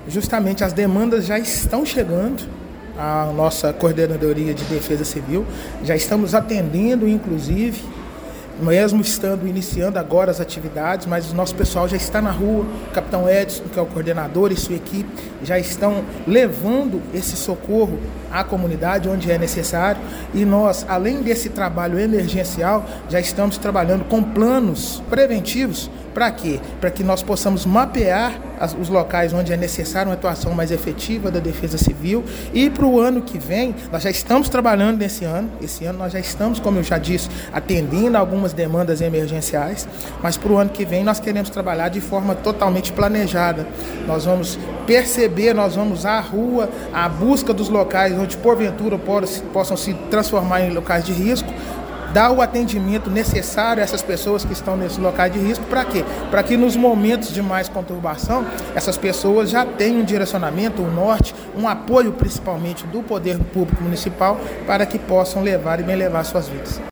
justamente as demandas já estão chegando à nossa Coordenadoria de Defesa Civil, já estamos atendendo, inclusive, mesmo estando iniciando agora as atividades, mas o nosso pessoal já está na rua, o capitão Edson, que é o coordenador, e sua equipe já estão levando esse socorro à comunidade onde é necessário, e nós, além desse trabalho emergencial, já estamos trabalhando com planos preventivos. Para quê? Para que nós possamos mapear os locais onde é necessária uma atuação mais efetiva da Defesa Civil, e para o ano que vem, nós já estamos trabalhando nesse ano. Esse ano nós já estamos, como eu já disse, atendendo algumas demandas emergenciais, mas para o ano que vem nós queremos trabalhar de forma totalmente planejada. Nós vamos perceber, nós vamos à rua, à busca dos locais onde porventura possam se transformar em locais de risco, dar o atendimento necessário a essas pessoas que estão nesses locais de risco. Para quê? Para que nos momentos de mais conturbação, essas pessoas já tenham um direcionamento, um norte, um apoio principalmente do poder público municipal, para que possam levar e bem levar suas vidas.